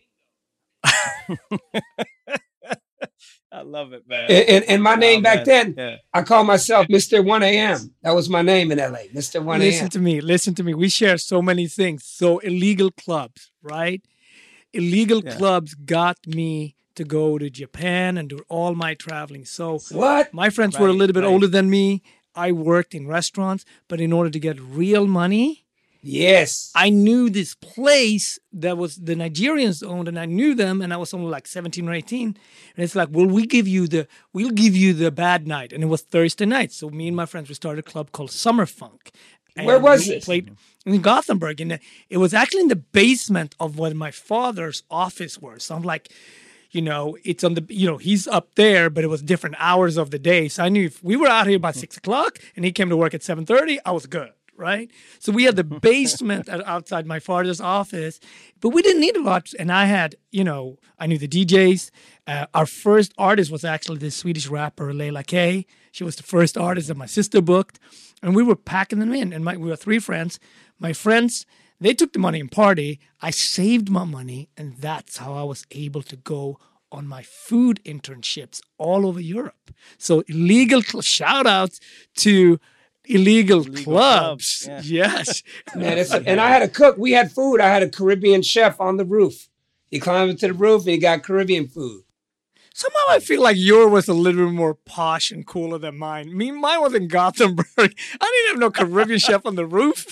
I love it, man. And, and, and my name oh, back man. then, yeah. I called myself Mister one a.m. That was my name in L A, Mister one a.m. Listen to me, listen to me. We share so many things. So illegal clubs, right? Illegal yeah. clubs got me to go to Japan and do all my traveling. So What? my friends Right, were a little bit right. older than me. I worked in restaurants, but in order to get real money, Yes. I knew this place that was the Nigerians owned, and I knew them, and I was only like seventeen or eighteen. And it's like, well, we give you the, we'll give you the bad night, and it was Thursday night. So me and my friends, we started a club called Summer Funk. And Where was we this? Played in Gothenburg, and it was actually in the basement of what my father's office was. So I'm like, you know, it's on the, you know, he's up there, but it was different hours of the day. So I knew if we were out here by six o'clock, and he came to work at seven thirty, I was good. Right. So we had the basement outside my father's office, but we didn't need a lot. And I had, you know, I knew the D Js. Uh, our first artist was actually this Swedish rapper, Layla K. She was the first artist that my sister booked. And we were packing them in. And my, we were three friends. My friends, they took the money and party. I saved my money. And that's how I was able to go on my food internships all over Europe. So illegal cl- shout outs to Illegal, Illegal clubs. clubs, yeah. Yes. Man, it's a, and I had a cook. We had food. I had a Caribbean chef on the roof. He climbed up to the roof and he got Caribbean food. Somehow I feel like yours was a little bit more posh and cooler than mine. Me, mine was in Gothenburg. I didn't have no Caribbean chef on the roof.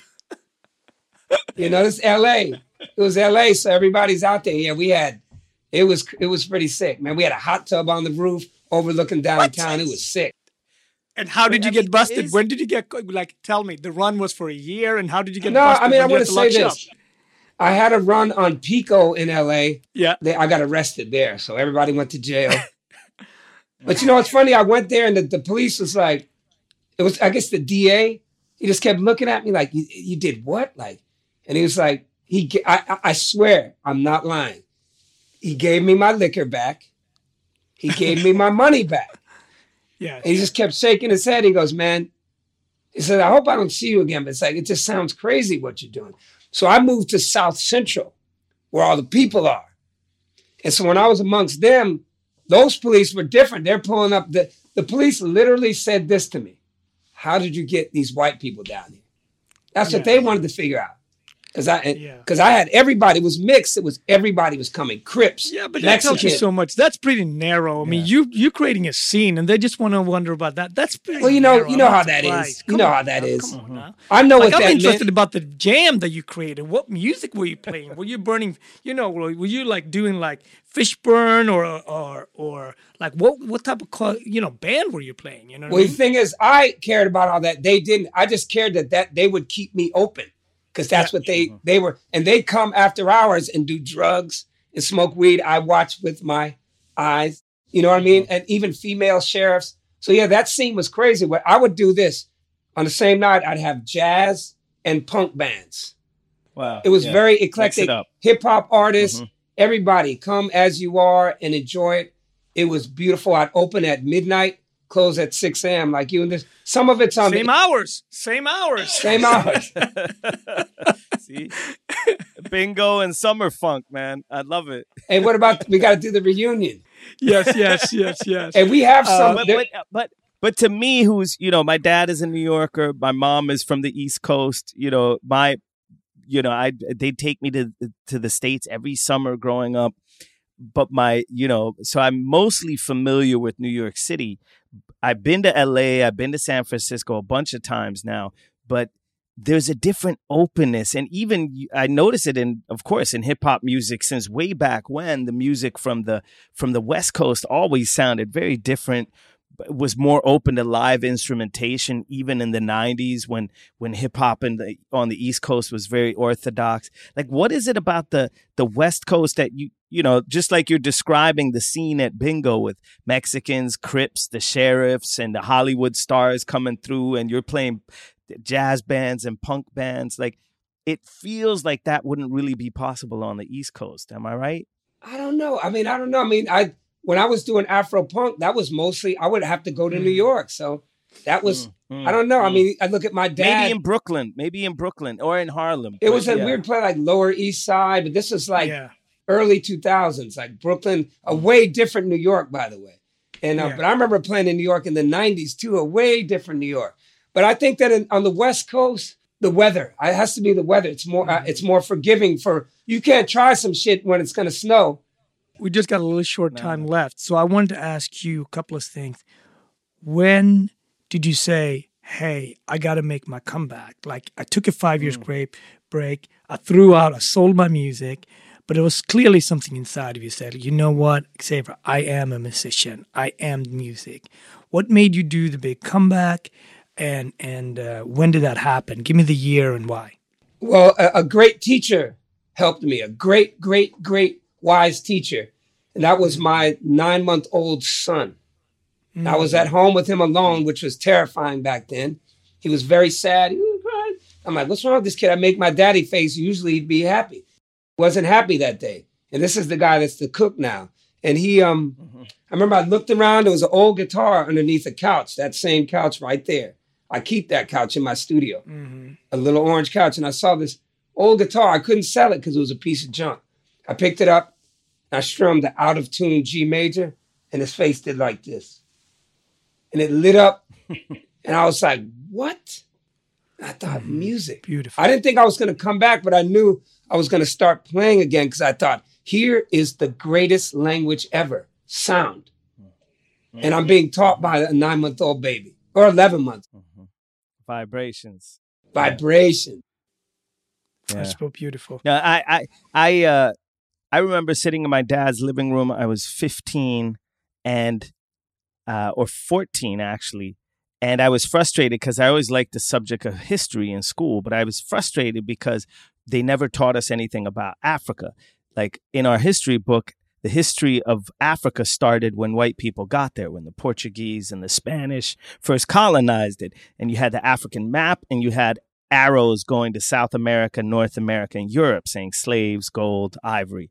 You know, it's L A. It was L A, so everybody's out there. Yeah, we had, it was it was pretty sick, man. We had a hot tub on the roof overlooking downtown. It was sick. And how did I you mean, get busted? is- When did you get, like, tell me, the run was for a year, and how did you get No, busted? I mean, I when you want had to lock say shop? this. I had a run on Pico in L A. Yeah. They, I got arrested there, so everybody went to jail. But you know what's funny? I went there and the, the police was like, it was, I guess the D A, he just kept looking at me like, you, you did what? Like, and he was like, he, ga- I, I I swear, I'm not lying. He gave me my liquor back. He gave me my money back. Yeah. And he just kept shaking his head. He goes, man, he said, I hope I don't see you again. But it's like, it just sounds crazy what you're doing. So I moved to South Central, where all the people are. And so when I was amongst them, those police were different. They're pulling up. The, the police literally said this to me. How did you get these white people down here? That's Yeah. what they wanted to figure out. Because I, Yeah. because I had everybody, it was mixed. It was everybody was coming. Crips, Yeah, but that tells you Mexican. so much. That's pretty narrow. I mean, you you creating a scene, and they just want to wonder about that. That's pretty Well, you know, narrow. you know I'm how not that is. surprised. You Come know on how that now, is. Come on now. I know Like, what I'm that interested meant. about the jam that you created. What music were you playing? Were you burning? You know, were were you like doing like Fishburne or or or like what what type of co- you know band were you playing? You know, what Well, I the mean? thing is, I cared about all that. They didn't. I just cared that that they would keep me open because that's what they they were. And they come after hours and do drugs and smoke weed. I watch with my eyes. You know what I mean? And even female sheriffs. So yeah, that scene was crazy. But I would do this on the same night. I'd have jazz and punk bands. Wow. It was Yeah. very Mix eclectic. it up. Hip hop artists. Mhm. Everybody come as you are and enjoy it. It was beautiful. I'd open at midnight, close at six a.m. like you and this. Some of it's on Same the hours, same hours, same hours. See? Bingo and summer funk, man. I love it. Hey, what about we got to do the reunion? Yes, yes, yes, yes. And we have some. but, there- but, but but to me, who's, you know, my dad is a New Yorker, my mom is from the East Coast, you know, my, you know, I they'd take me to to the States every summer growing up. But my, you know, so I'm mostly familiar with New York City. I've been to L A, I've been to San Francisco a bunch of times now, but there's a different openness. And even I notice it in, of course, in hip hop music since way back when. The music from the from the West Coast always sounded very different, was more open to live instrumentation, even in the nineties when when hip hop in the, on the East Coast was very orthodox. Like, what is it about the the West Coast that you, you know, just like you're describing the scene at Bingo with Mexicans, Crips, the sheriffs, and the Hollywood stars coming through, and you're playing jazz bands and punk bands. Like, it feels like that wouldn't really be possible on the East Coast. Am I right? I don't know. I mean, I don't know. I mean, I when I was doing Afro punk, that was mostly I would have to go to New York. So that was Mm, I don't know. I mm. mean, I look at my dad. Maybe in Brooklyn, maybe in Brooklyn or in Harlem. It was But a yeah. weird play like Lower East Side, but this was like yeah. early two thousands, like Brooklyn, a way different New York, by the way. And uh, Yeah. but I remember playing in New York in the nineties too, a way different New York. But I think that in, on the West Coast, the weather, it has to be the weather. It's more, uh, it's more forgiving for, you can't try some shit when it's going to snow We just got a little short time left. So I wanted to ask you a couple of things. When did you say, hey, I got to make my comeback? Like, I took a five years mm. break, break. I threw out, I sold my music, but it was clearly something inside of you said, you know what, Xavier, I am a musician. I am music. What made you do the big comeback, and and uh, when did that happen? Give me the year and why. Well, a, a great teacher helped me, a great, great, great, wise teacher. And that was my nine-month-old son. Mm-hmm. I was at home with him alone, which was terrifying back then. He was very sad. He was crying. I'm like, what's wrong with this kid? I make my daddy face. Usually he'd be happy. Wasn't happy that day. And this is the guy that's the cook now. And he, um, mm-hmm. I remember I looked around. There was an old guitar underneath a couch, that same couch right there. I keep that couch in my studio, mm-hmm. a little orange couch. And I saw this old guitar. I couldn't sell it because it was a piece of junk. I picked it up. I strummed the out of tune G major, and his face did like this. And it lit up, and I was like, what? I thought, mm, music. Beautiful. I didn't think I was going to come back, but I knew I was going to start playing again because I thought, here is the greatest language ever, sound. Mm-hmm. And I'm being taught by a nine-month-old baby, or eleven months. Mm-hmm. Vibrations. Vibration. Yeah. That's so beautiful. Yeah, I, I, I, uh, I remember sitting in my dad's living room. I was fifteen and, uh, or fourteen actually. And I was frustrated because I always liked the subject of history in school, but I was frustrated because they never taught us anything about Africa. Like in our history book, the history of Africa started when white people got there, when the Portuguese and the Spanish first colonized it. And you had the African map and you had arrows going to South America, North America, and Europe saying slaves, gold, ivory.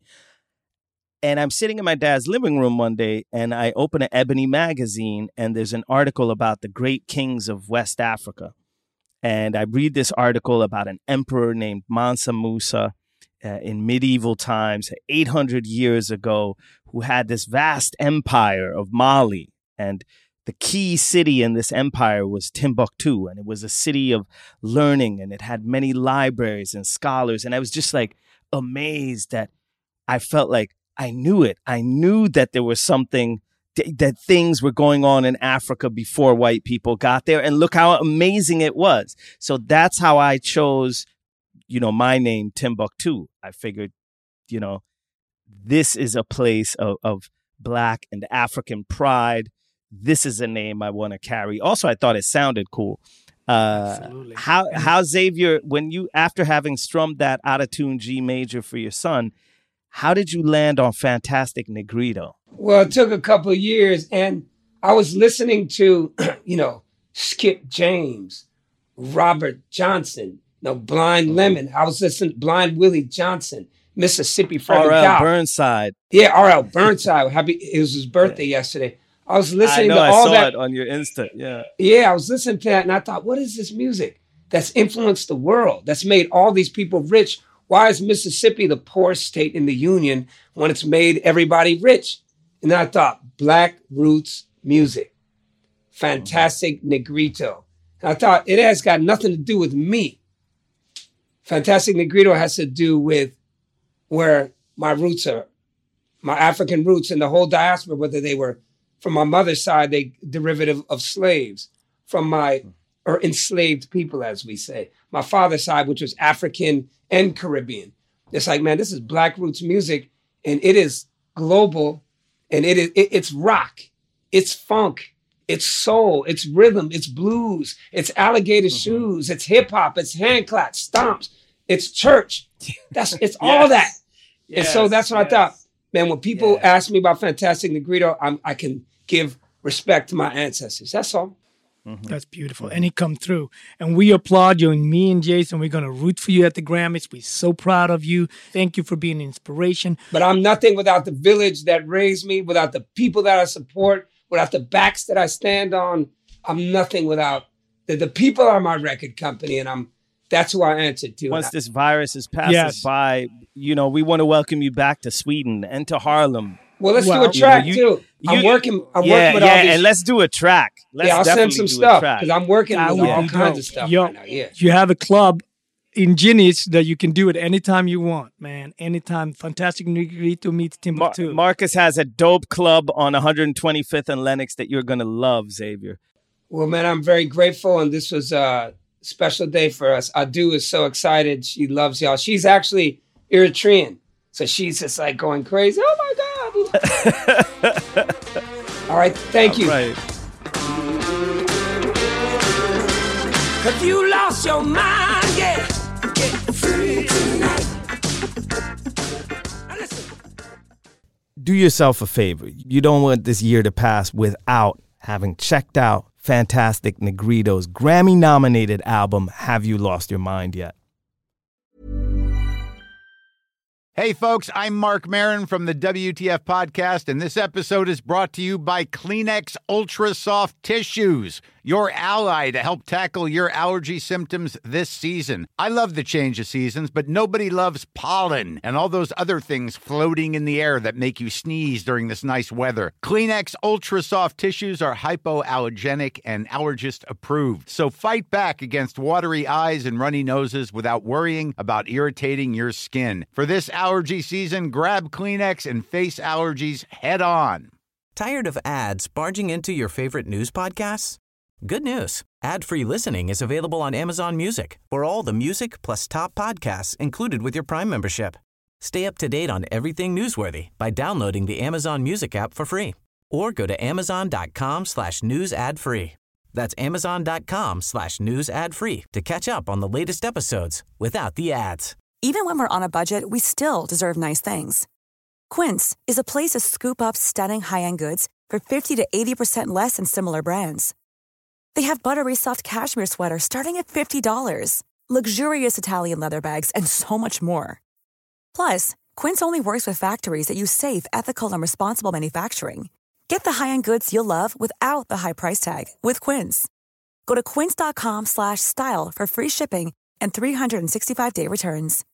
And I'm sitting in my dad's living room one day and I open an Ebony magazine and there's an article about the great kings of West Africa. And I read this article about an emperor named Mansa Musa uh, in medieval times, eight hundred years ago, who had this vast empire of Mali. And the key city in this empire was Timbuktu, and it was a city of learning, and it had many libraries and scholars. And I was just like amazed that I felt like I knew it. I knew that there was something, th- that things were going on in Africa before white people got there. And look how amazing it was. So that's how I chose, you know, my name, Timbuktu. I figured, you know, this is a place of, of Black and African pride. This is a name I want to carry. Also, I thought it sounded cool. Uh, Absolutely. How, how Xavier, when you, after having strummed that out of tune G major for your son, how did you land on Fantastic Negrito? Well, it took a couple of years, and I was listening to, you know, Skip James, Robert Johnson, you know, Blind Lemon. I was listening to Blind Willie Johnson, Mississippi Freddy R L Dow. Burnside. Yeah, R L Burnside. Happy, it was his birthday yeah. yesterday. I was listening I know, to I all saw that. it on your Insta. Yeah. Yeah, I was listening to that, and I thought, what is this music that's influenced the world, that's made all these people rich? Why is Mississippi the poorest state in the union when it's made everybody rich? And then I thought, Black Roots music, Fantastic mm-hmm. Negrito. And I thought, it has got nothing to do with me. Fantastic Negrito has to do with where my roots are, my African roots and the whole diaspora, whether they were from my mother's side, they derivative of slaves, from my, or enslaved people, as we say. My father's side, which was African and Caribbean. It's like, man, this is Black Roots music, and it is global, and it is it, it's rock, it's funk, it's soul, it's rhythm, it's blues, it's alligator mm-hmm. shoes, it's hip hop, it's hand claps, stomps, it's church. That's it's yes. all that. Yes. And so that's what yes. I thought, man. When people yeah. ask me about Fantastic Negrito, I'm, I can give respect to my ancestors. That's all. Mm-hmm. That's beautiful. And he come through. And we applaud you. And me and Jason, we're going to root for you at the Grammys. We're so proud of you. Thank you for being an inspiration. But I'm nothing without the village that raised me, without the people that I support, without the backs that I stand on. I'm nothing without the, the people are my record company. And I'm that's who I answer to. Once I, this virus is passed yes. us by, you know, we want to welcome you back to Sweden and to Harlem. Well, let's well, do a track you know, you, too. I'm you, working. I'm yeah, working with yeah, all these. and let's do a track. Let's yeah, I'll send some stuff because I'm working with all yeah. kinds of stuff Yo, right now. Yeah, you have a club ingenious that you can do it anytime you want, man. Anytime. Fantastic Negrito meets Timbuktu. Mar- Marcus has a dope club on one hundred twenty-fifth and Lenox that you're going to love, Xavier. Well, man, I'm very grateful, and this was a special day for us. Adu is so excited. She loves y'all. She's actually Eritrean, so she's just like going crazy. Oh, my God. All right, thank you. All right. Have you lost your mind? Yeah, get free tonight. Now listen. Do yourself a favor. You don't want this year to pass without having checked out Fantastic Negrito's Grammy-nominated album, Have You Lost Your Mind Yet? Hey, folks, I'm Mark Maron from the W T F Podcast, and this episode is brought to you by Kleenex Ultra Soft Tissues, your ally to help tackle your allergy symptoms this season. I love the change of seasons, but nobody loves pollen and all those other things floating in the air that make you sneeze during this nice weather. Kleenex Ultra Soft Tissues are hypoallergenic and allergist approved, so fight back against watery eyes and runny noses without worrying about irritating your skin. For this allergy season, grab Kleenex and face allergies head on. Tired of ads barging into your favorite news podcasts? Good news. Ad-free listening is available on Amazon Music for all the music plus top podcasts included with your Prime membership. Stay up to date on everything newsworthy by downloading the Amazon Music app for free or go to amazon.com slash news ad free. That's amazon.com slash news ad free to catch up on the latest episodes without the ads. Even when we're on a budget, we still deserve nice things. Quince is a place to scoop up stunning high-end goods for fifty to eighty percent less than similar brands. They have buttery soft cashmere sweaters starting at fifty dollars, luxurious Italian leather bags, and so much more. Plus, Quince only works with factories that use safe, ethical, and responsible manufacturing. Get the high-end goods you'll love without the high price tag with Quince. Go to quince.com slash style for free shipping and three sixty-five day returns.